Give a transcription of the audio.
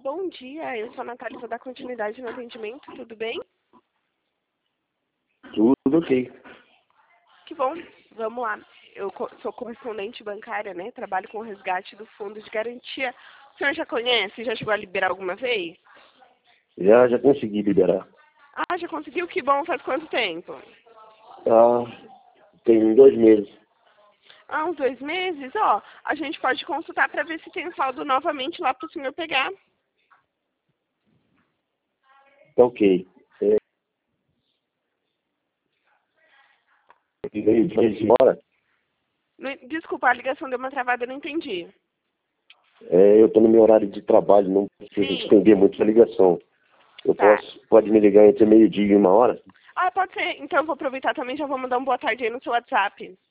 Bom dia, eu sou a Natália, vou dar continuidade no atendimento, tudo bem? Tudo ok. Que bom, vamos lá. Eu sou correspondente bancária, né? Trabalho com o resgate do fundo de garantia. O senhor já conhece? Já chegou a liberar alguma vez? Já consegui liberar. Ah, já conseguiu? Que bom, faz quanto tempo? Tem 2 meses. Ah, uns 2 meses? Ó, a gente pode consultar para ver se tem saldo novamente lá para o senhor pegar. Tá ok. Veio de embora. Desculpa, a ligação deu uma travada, eu não entendi. Eu estou no meu horário de trabalho, não preciso Sim, estender muito a ligação. tá. Pode me ligar entre meio-dia e 1 hora? Ah, pode ser. Então eu vou aproveitar também, já vou mandar um boa tarde aí no seu WhatsApp.